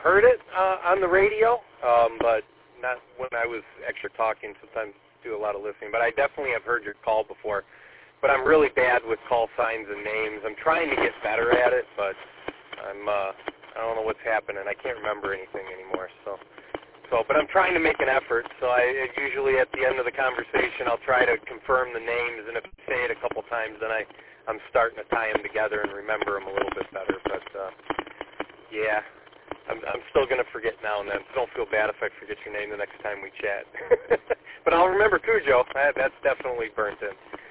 heard it on the radio, but not when I was extra talking. Sometimes do a lot of listening, but I definitely have heard your call before. But I'm really bad with call signs and names. I'm trying to get better at it, but I don't know what's happening. I can't remember anything anymore. But I'm trying to make an effort. So I usually at the end of the conversation, I'll try to confirm the names, and if I say it a couple times, then I'm starting to tie them together and remember them a little bit better. But yeah. I'm still going to forget now and then, so don't feel bad if I forget your name the next time we chat. But I'll remember Cujo. That's definitely burnt in.